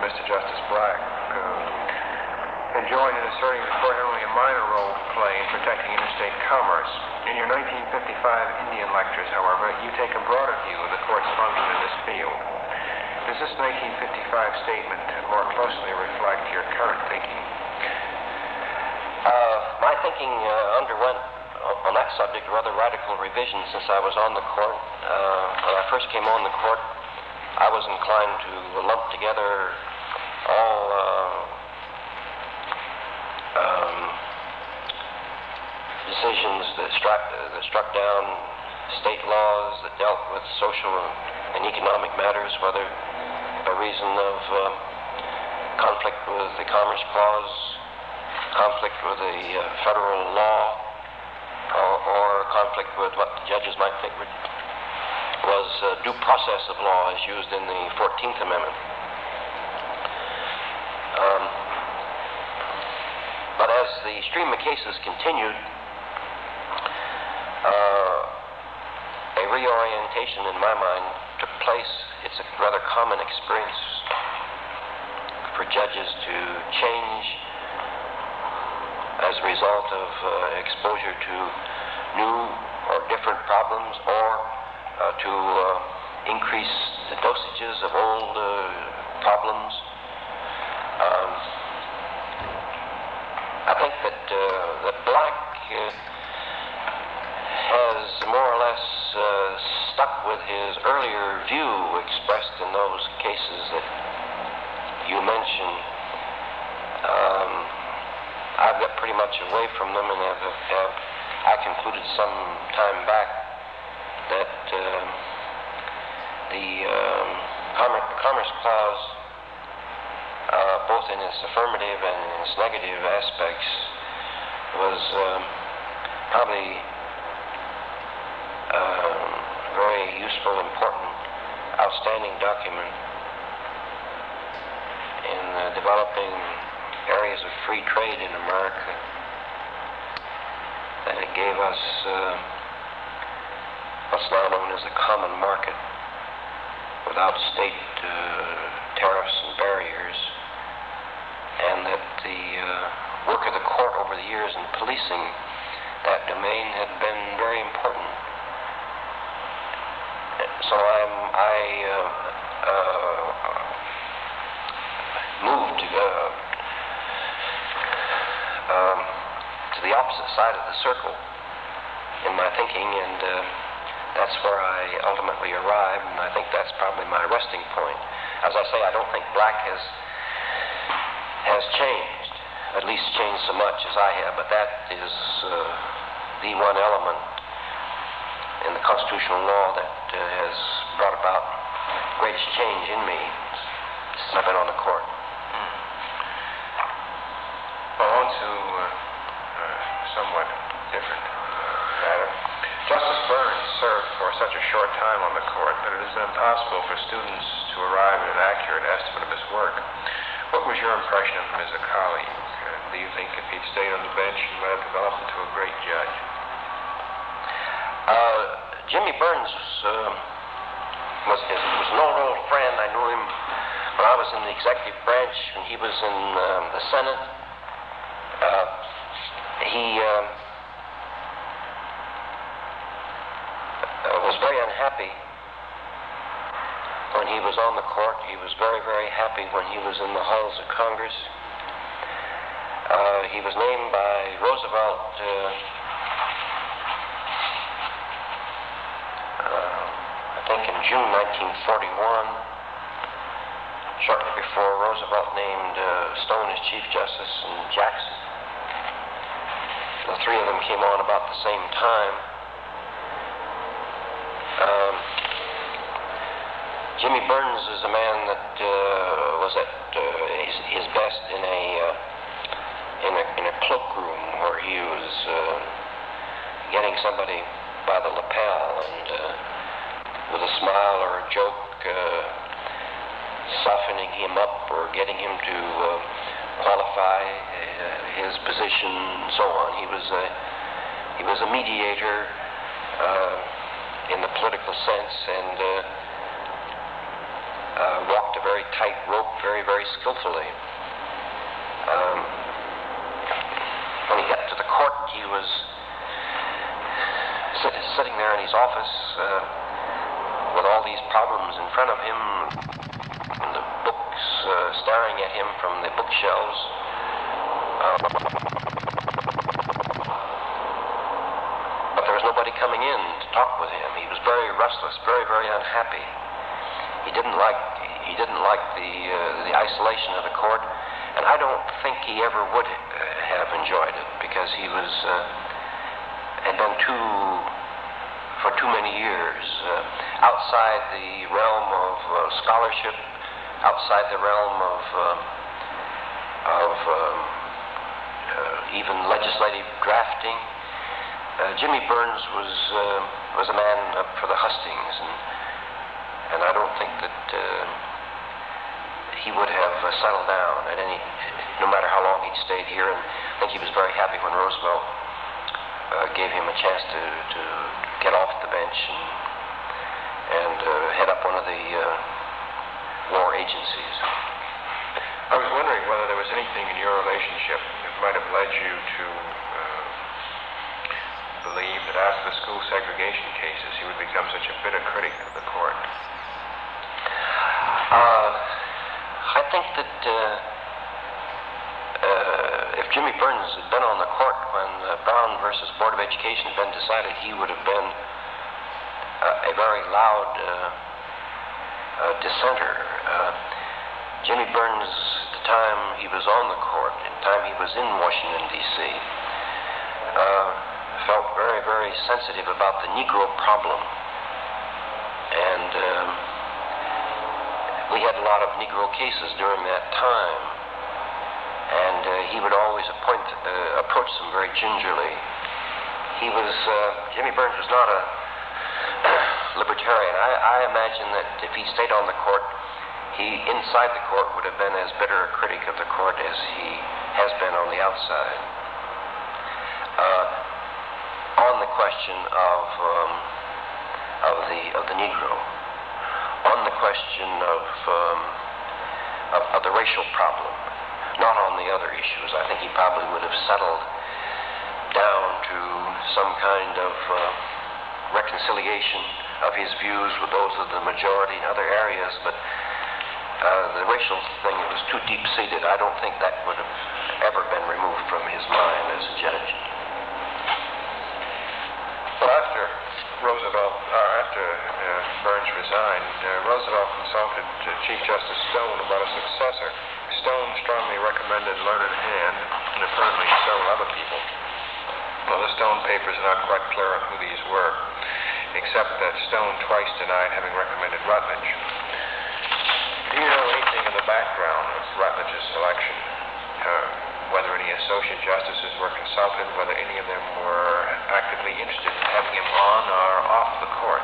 Mr. Justice Black joined in asserting the court had only a minor role to play in protecting interstate commerce. In your 1955 Indian lectures, however, you take a broader view of the court's function in this field. Does this 1955 statement more closely reflect your current thinking? My thinking underwent on that subject rather radical revision since I was on the court. When I first came on the court, I was inclined to lump together all decisions that struck down state laws that dealt with social and economic matters, whether by reason of conflict with the Commerce Clause, conflict with the federal law, or conflict with what the judges might think was due process of law as used in the 14th Amendment. But as the stream of cases continued, a reorientation in my mind took place. It's a rather common experience for judges to change as a result of exposure to new or different problems, or to increase the dosages of old problems. I think that Black has more or less stuck with his earlier view expressed in those cases that you mentioned. I've got pretty much away from them, and I concluded some time back that the Commerce Clause, both in its affirmative and in its negative aspects, was probably a very useful, important, outstanding document in developing areas of free trade in America. That it gave us what's now known as a common market without state tariffs and barriers, and that the work of the court over the years in policing that domain had been very important. So I moved to the opposite side of the circle in my thinking, and that's where I ultimately arrived, and I think that's probably my resting point. As I say, I don't think Black has changed, at least changed so much as I have, but that is the one element in the constitutional law that has brought about greatest change in me since I've been on the court. Well, on to somewhat different matter. Justice Burns served for such a short time on the court that it is impossible for students to arrive at an accurate estimate of his work. What was your impression of him as a colleague? Do you think if he'd stayed on the bench, he might have developed into a great judge? Jimmy Burns was an old friend. I knew him when I was in the executive branch, and he was in the Senate. He was very unhappy when he was on the court. He was very, very happy when he was in the halls of Congress. He was named by Roosevelt I think in June 1941, shortly before Roosevelt named Stone as Chief Justice and Jackson. The three of them came on about the same time. Jimmy Burns is a man that was at his best in a cloakroom where he was getting somebody by the lapel and with a smile or a joke softening him up or getting him to qualify his position and so on. He was a mediator in the political sense, and walked a very tight rope very, very skillfully. When he got to the court, he was sitting there in his office with all these problems in front of him, and the books staring at him from the bookshelves. But there was nobody coming in to talk with him. He was very restless, very, very unhappy. He didn't like the isolation of the court, and I don't think he ever would have enjoyed it, because he had been for too many years outside the realm of scholarship, outside the realm of even legislative drafting. Jimmy Burns was a man up for the hustings, and I don't think that he would have settled down no matter how long he'd stayed here. And I think he was very happy when Roosevelt gave him a chance to get off the bench and head up one of the war agencies. I was wondering whether there was anything in your relationship that might have led you to believe that after the school segregation cases he would become such a bitter critic of the court. I think that if Jimmy Burns had been on the court when Brown versus Board of Education had been decided, he would have been a very loud dissenter. Jimmy Burns, at the time he was on the court, at the time he was in Washington, D.C., felt very, very sensitive about the Negro problem. And we had a lot of Negro cases during that time. And he would always approach them very gingerly. Jimmy Burns was not a libertarian. I imagine that if he stayed on the court, he, inside the court, would have been as bitter a critic of the court as he has been on the outside. On the question of the Negro, on the question of the racial problem, not on the other issues. I think he probably would have settled down to some kind of reconciliation of his views with those of the majority in other areas, but the racial thing was too deep-seated. I don't think that would have ever been removed from his mind as a judge. Well, after Burns resigned, Roosevelt consulted Chief Justice Stone about a successor. Stone strongly recommended Learned Hand, and apparently several other people. Well, the Stone papers are not quite clear on who these were, except that Stone twice denied having recommended Rutledge. Do you know anything in the background of Rutledge's selection? Whether any associate justices were consulted, whether any of them were actively interested in having him on or off the court?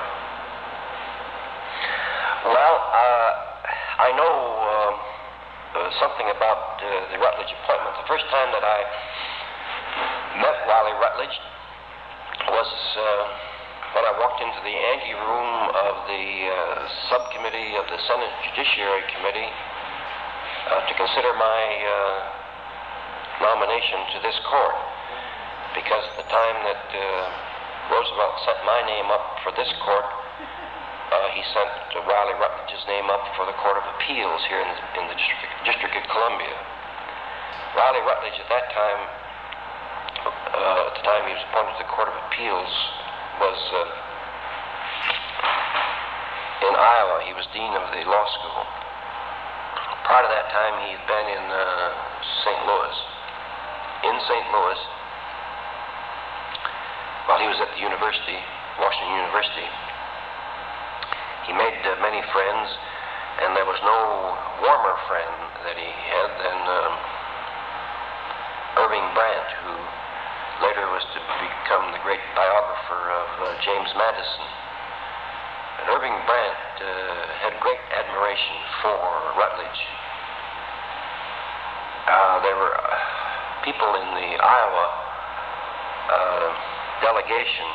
Well, I know something about the Rutledge appointment. The first time that I met Wiley Rutledge was when I walked into the anteroom of the subcommittee of the Senate Judiciary Committee to consider my nomination to this court, because at the time that Roosevelt sent my name up for this court, he sent Wiley Rutledge's name up for the Court of Appeals here in the District of Columbia. Wiley Rutledge at that time, at the time he was appointed to the Court of Appeals, was in Iowa. He was dean of the law school. Prior to that time, he had been in St. Louis. In St. Louis, while he was at the university, Washington University, he made many friends, and there was no warmer friend that he had than Irving Brandt, who later was to become the great biographer of James Madison. And Irving Brandt had great admiration for Rutledge. There were people in the Iowa delegation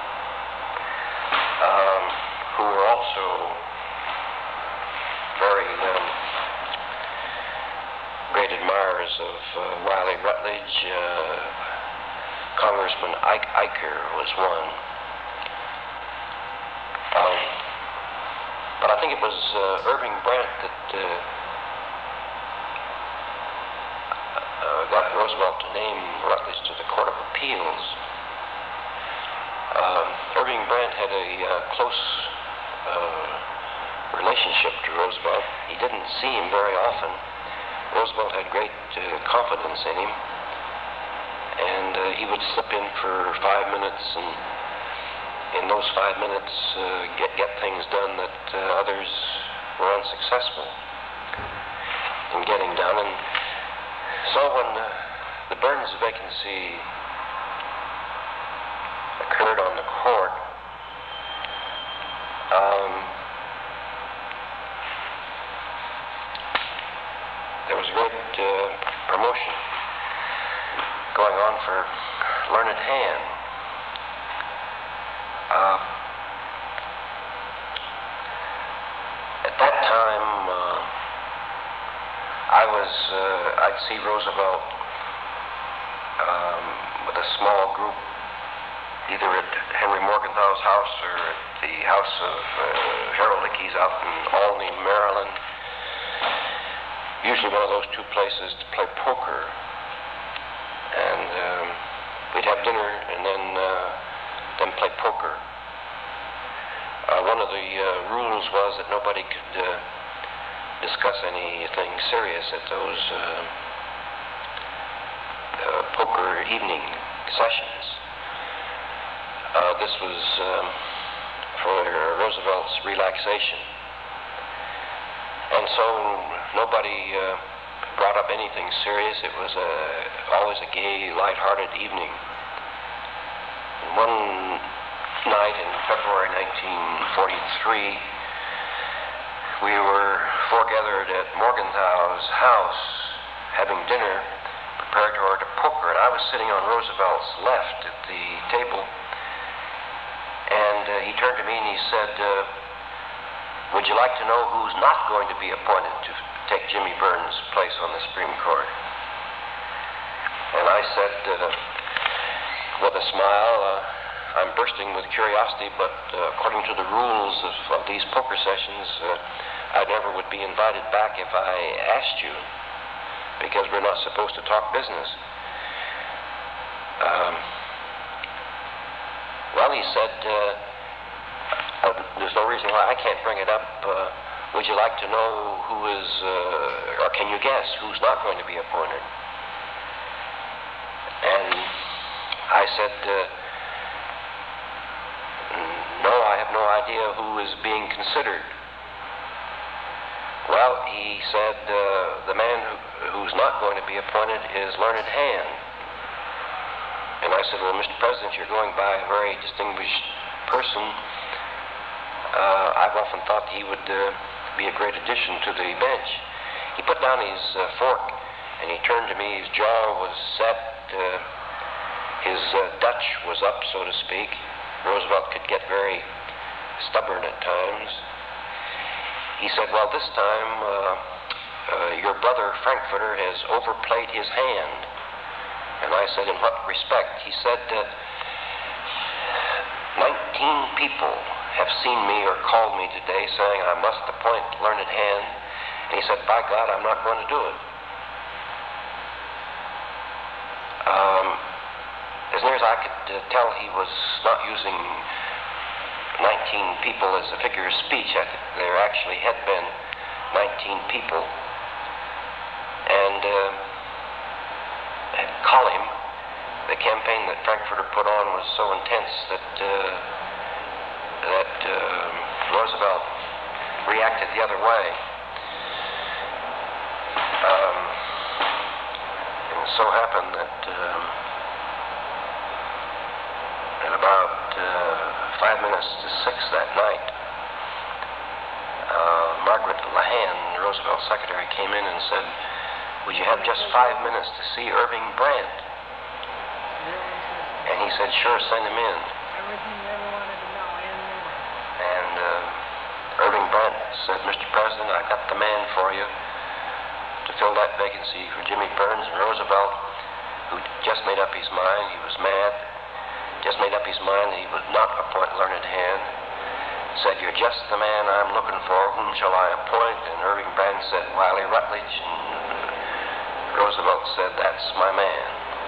who were also very great admirers of Wiley Rutledge. Congressman Eicher was one. But I think it was Irving Brandt that got Roosevelt to name Rutledge to the Court of Appeals. Irving Brandt had a close relationship to Roosevelt. He didn't see him very often. Roosevelt had great confidence in him, and he would slip in for 5 minutes, and in those 5 minutes get things done that others were unsuccessful in getting done. And so when the Burns vacancy occurred on the court, there was a great promotion going on for Learned Hand. At that time, I'd see Roosevelt with a small group, either at Henry Morgenthau's house or at the house of Harold Ickes out in Albany, Maryland. Usually one of those two places to play poker. And we'd have dinner and then play poker. One of the rules was that nobody could discuss anything serious at those poker evening sessions. This was for Roosevelt's relaxation. And so nobody brought up anything serious. It was always a gay, lighthearted evening. And one night in February 1943, we were foregathered at Morgenthau's house having dinner, preparatory to poker, and I was sitting on Roosevelt's left at the table, and he turned to me and he said, "Would you like to know who's not going to be appointed to take Jimmy Burns' place on the Supreme Court?" And I said, with a smile, "I'm bursting with curiosity, but according to the rules of these poker sessions, I never would be invited back if I asked you, because we're not supposed to talk business." Well, he said, "There's no reason why I can't bring it up. Would you like to know who is, or can you guess who's not going to be appointed?" And I said, "No, I have no idea who is being considered." Well, he said, "The man who's not going to be appointed is Learned Hand." And I said, "Well, Mr. President, you're going by a very distinguished person. I've often thought he would be a great addition to the bench." He put down his fork and he turned to me. His jaw was set. His Dutch was up, so to speak. Roosevelt could get very stubborn at times. He said, "Well, this time your brother Frankfurter has overplayed his hand." And I said, "In what respect?" He said, 19 people have seen me or called me today saying I must appoint Learned Hand." And he said, "By God, I'm not going to do it." As near as I could tell, he was not using 19 people as a figure of speech. I think there actually had been 19 people. And at Collim, the campaign that Frankfurter put on was so intense that Roosevelt reacted the other way. And it so happened that at about 5 minutes to 6 that night, Margaret Lahan, Roosevelt's secretary, came in and said, "Would you have just 5 minutes to see Irving Brandt?" And he said, "Sure, send him in." Everything you ever wanted to know and more. And Irving Brandt said, "Mr. President, I've got the man for you to fill that vacancy for Jimmy Burns." And Roosevelt, who just made up his mind, he was mad, just made up his mind that he would not appoint Learned Hand, said, "You're just the man I'm looking for. Whom shall I appoint?" And Irving Brand said, "Wiley Rutledge." And Roosevelt said, "That's my man."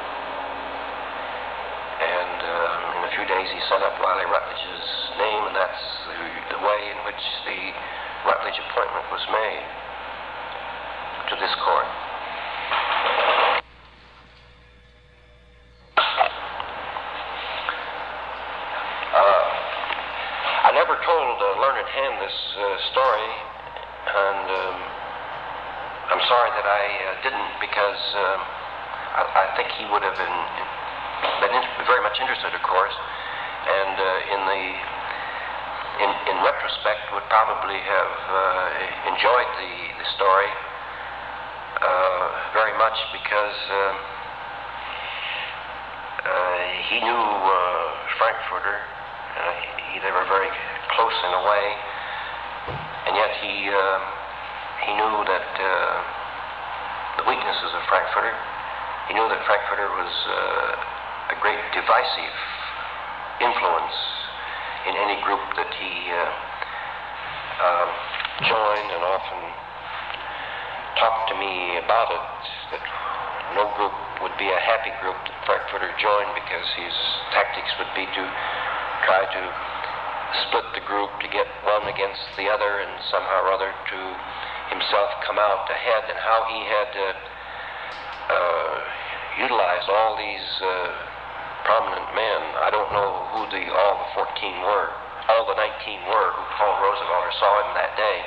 And in a few days he sent up Wiley Rutledge's name, and that's the way in which the Rutledge appointment was made to this court. I never told Learned Hand this story, and I'm sorry that I didn't, because I think he would have been very much interested, of course, and in retrospect would probably have enjoyed the story very much, because he knew Frankfurter. They were very close in a way, and yet he knew that the weaknesses of Frankfurter. He knew that Frankfurter was a great divisive influence in any group that he joined, and often talked to me about it, that no group would be a happy group that Frankfurter joined, because his tactics would be to try to split the group, to get one against the other, and somehow or other to himself come out ahead, and how he had utilized all these prominent men. I don't know who all the 14 were, all the 19 were who called Roosevelt or saw him that day.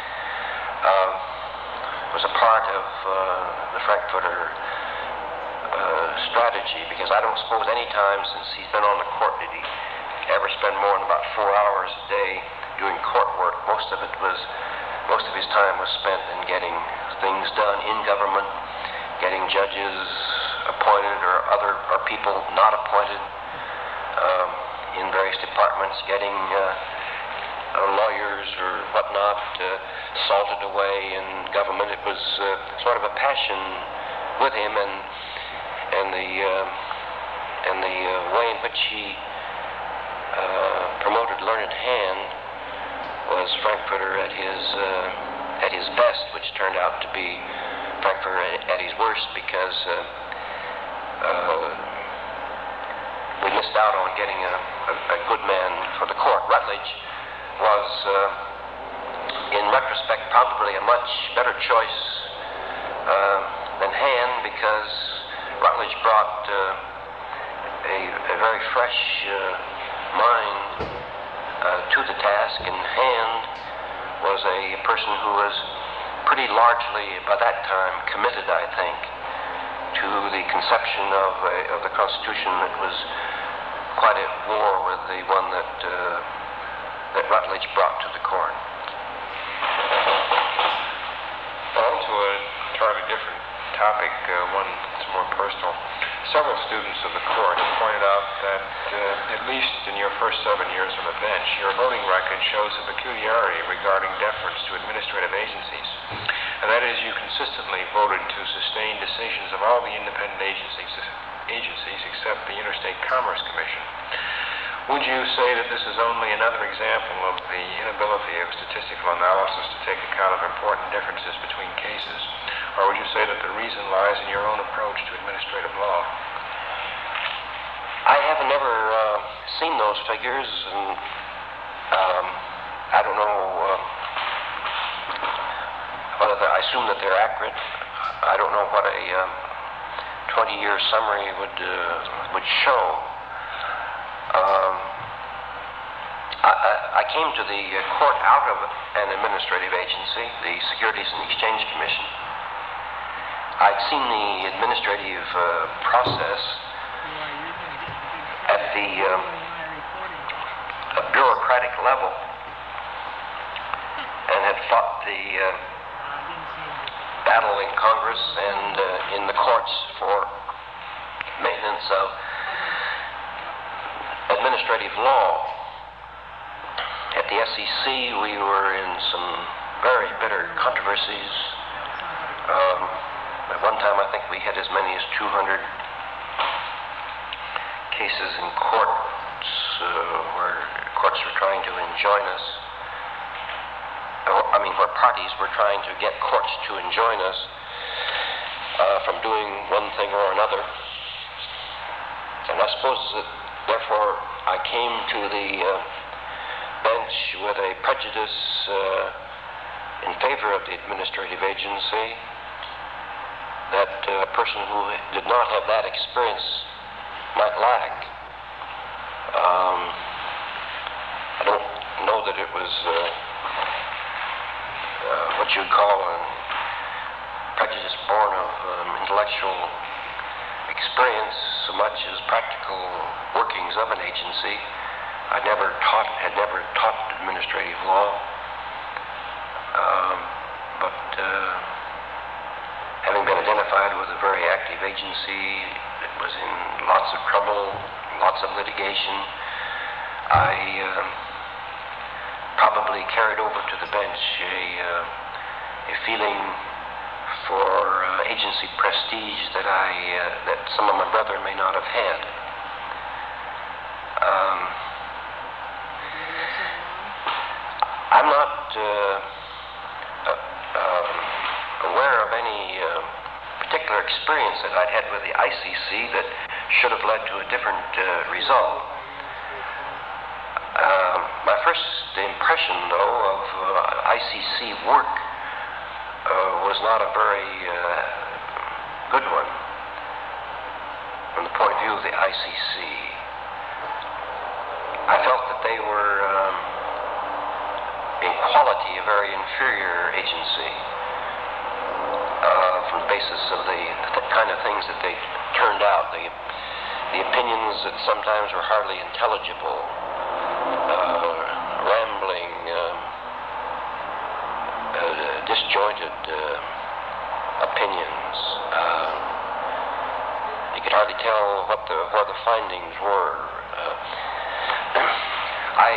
Was a part of the Frankfurter strategy, because I don't suppose any time since he's been on the court did he ever spend more than about 4 hours a day doing court work. Most of his time was spent in getting things done in government, getting judges appointed or people not appointed in various departments, getting lawyers or whatnot salted away in government. It was sort of a passion with him, and the way in which he promoted Learned Hand was Frankfurter at his best, which turned out to be Frankfurter at his worst, because we missed out on getting a good man for the court. Rutledge was, in retrospect, probably a much better choice than Hand, because Rutledge brought a very fresh mind to the task, and Hand was a person who was pretty largely, by that time, committed, I think, to the conception of the Constitution that was quite at war with the one that Rutledge brought to the court. On to a entirely different topic, one that's more personal. Several students of the court have pointed out that, at least in your first 7 years on the bench, your voting record shows a peculiarity regarding deference to administrative agencies, and that is you consistently voted to sustain decisions of all the independent agencies except the Interstate Commerce Commission. Would you say that this is only another example of the inability of statistical analysis to take account of important differences between cases, or would you say that the reason lies in your own approach to administrative law? I have never seen those figures, and I don't know whether I assume that they're accurate. I don't know what a 20-year summary would show. I came to the court out of an administrative agency, the Securities and Exchange Commission. I'd seen the administrative process at the bureaucratic level, and had fought the battle in Congress and in the courts for maintenance of administrative law. At the SEC, we were in some very bitter controversies. At one time, I think we had as many as 200 cases in courts where courts were trying to enjoin us. Where parties were trying to get courts to enjoin us from doing one thing or another. And I suppose that, therefore, I came to the bench with a prejudice in favor of the administrative agency that a person who did not have that experience might lack. I don't know that it was what you'd call a prejudice born of intellectual experience so much as practical workings of an agency. Had never taught administrative law, but having been identified with a very active agency that was in lots of trouble, lots of litigation, I probably carried over to the bench a feeling for agency prestige that some of my brethren may not have had. I'm not aware of any particular experience that I'd had with the ICC that should have led to a different result. My first impression, though, of ICC work was not a very good one from the point of view of the ICC. I felt that they were, in quality, a very inferior agency from the basis of the kind of things that they turned out, the opinions that sometimes were hardly intelligible, rambling, disjointed opinions. You could hardly tell where the findings were. I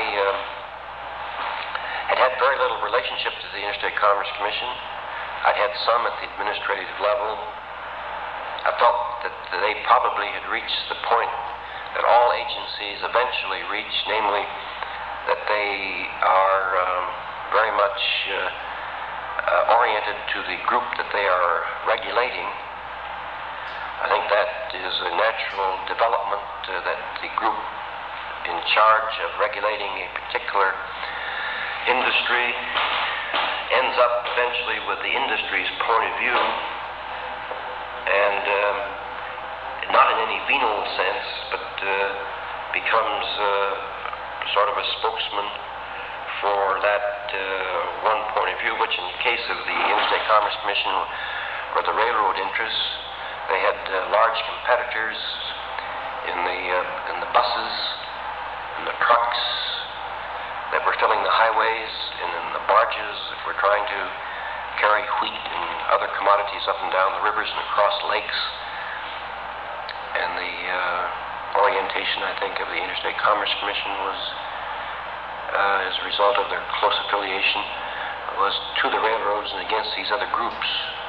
had very little relationship to the Interstate Commerce Commission. I'd had some at the administrative level. I felt that they probably had reached the point that all agencies eventually reach, namely that they are very much oriented to the group that they are regulating. I think that is a natural development that the group in charge of regulating a particular industry ends up eventually with the industry's point of view, and not in any venal sense, but becomes sort of a spokesman for that one point of view, which in the case of the Interstate Commerce Commission or the railroad interests, they had large competitors in the buses and the trucks that were filling the highways and in the barges that were trying to carry wheat and other commodities up and down the rivers and across lakes. And the orientation, I think, of the Interstate Commerce Commission was, as a result of their close affiliation, was to the railroads and against these other groups.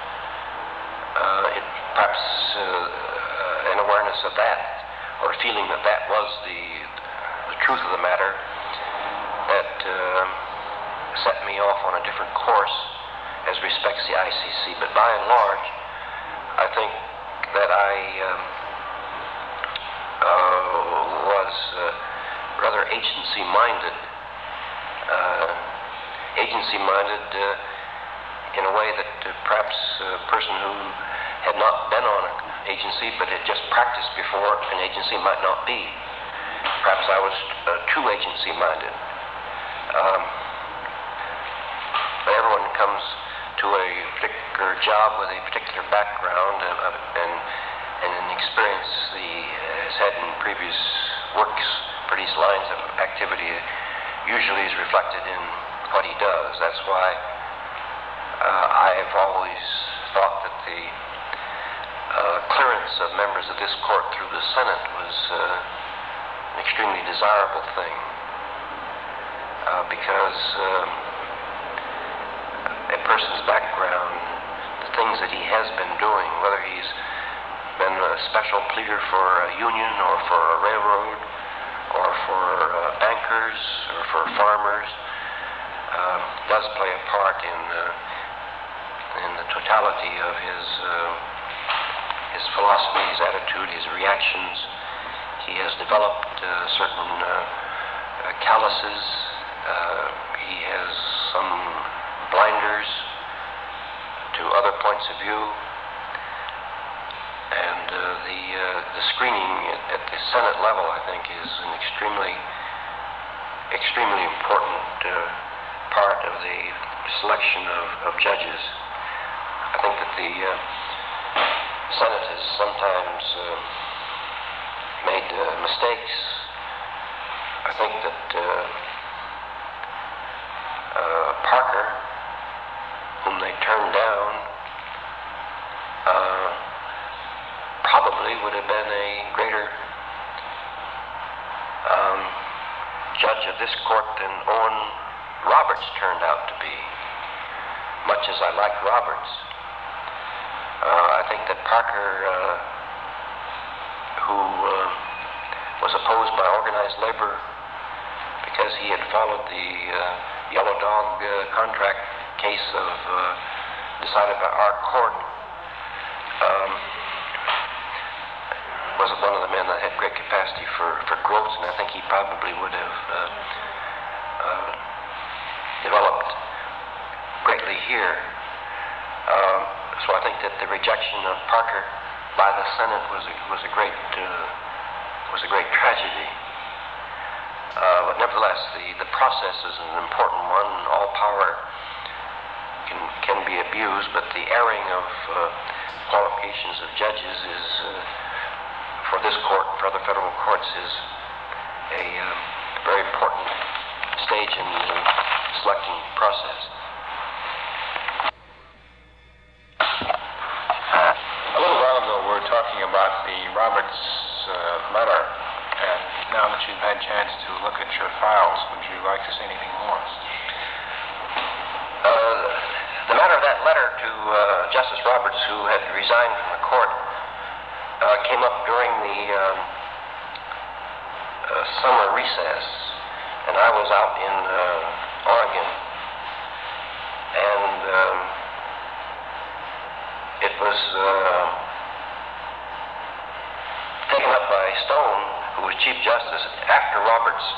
Perhaps an awareness of that, or a feeling that that was the truth of the matter, that set me off on a different course as respects the ICC. But by and large, I think that I was rather agency-minded in a way that perhaps a person who had not been on an agency but had just practiced before an agency might not be. Perhaps I was too agency-minded. Everyone comes to a particular job with a particular background and an experience he has had in previous works, previous lines of activity, usually is reflected in what he does. That's why I've always thought that the clearance of members of this court through the Senate was an extremely desirable thing, because person's background, the things that he has been doing, whether he's been a special pleader for a union or for a railroad or for bankers or for farmers, does play a part in the totality of his philosophy, his attitude, his reactions. He has developed certain calluses. He has some blinders to other points of view. And the screening at the Senate level, I think, is an extremely important part of the selection of judges. I think that the Senate has sometimes made mistakes. I think that Parker, whom they turned down, probably would have been a greater judge of this court than Owen Roberts turned out to be. Much as I like Roberts, I think that Parker, who was opposed by organized labor because he had followed the Yellow Dog contract case decided by our court, was one of the men that had great capacity for growth, and I think he probably would have developed greatly here. So I think that the rejection of Parker by the Senate was a great tragedy. But nevertheless, the process is an important one. All power can be abused, but the airing of qualifications of judges is, for this court and for other federal courts, is a very important stage in the selecting process. A little while ago, we were talking about the Roberts letter, and now that you've had a chance to look at your files, would you like to say anything more? The matter of that letter to Justice Roberts, who had resigned from the court, came up during the summer recess, and I was out in Oregon, and it was taken up by Stone, who was Chief Justice, after Roberts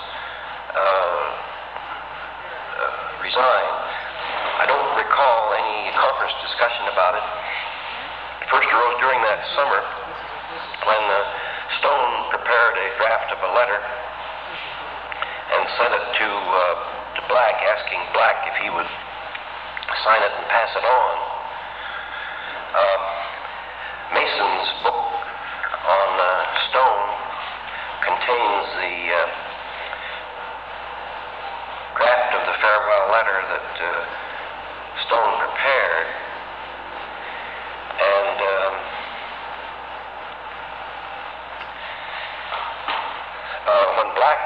resigned. I don't recall any conference discussion about it. It first arose during that summer when Stone prepared a draft of a letter and sent it to Black, asking Black if he would sign it and pass it on. Mason's book on Stone contains the draft of the farewell letter that Stone prepared, and when Black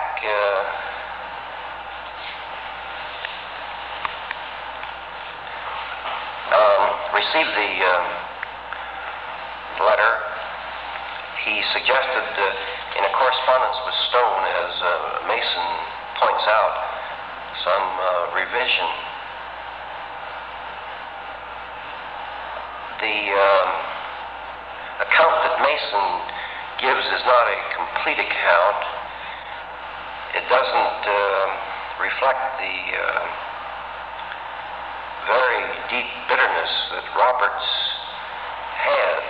received the letter, he suggested in a correspondence with Stone, as Mason points out, some revision. The account that Mason gives is not a complete account. It doesn't reflect the very deep bitterness that Roberts had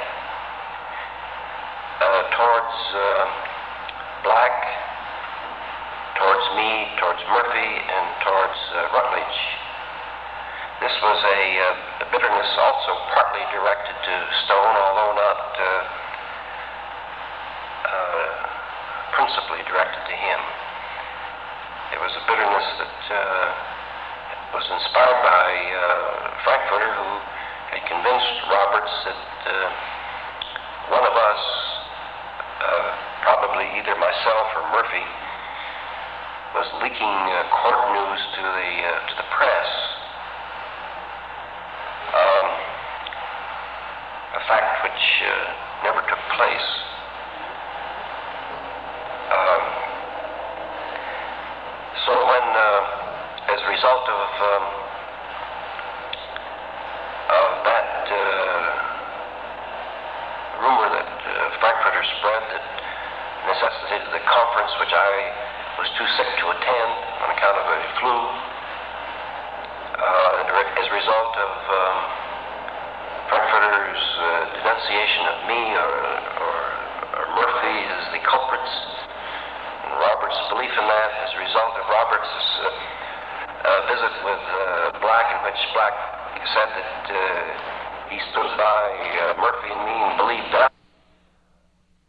towards Black, towards me, towards Murphy, and towards Rutledge. This was a bitterness also partly directed to Stone, although not principally directed to him. It was a bitterness that was inspired by Frankfurter, who had convinced Roberts that one of us, probably either myself or Murphy, was leaking court news to the press, a fact which never took place. So when, as a result of that rumor that Frankfurter spread that necessitated the conference, which I was too sick to attend on account of a flu, as a result of Frankfurter's denunciation of me or Murphy as the culprits, and Roberts' belief in that, as a result of Roberts' visit with Black, in which Black said that he stood by Murphy and me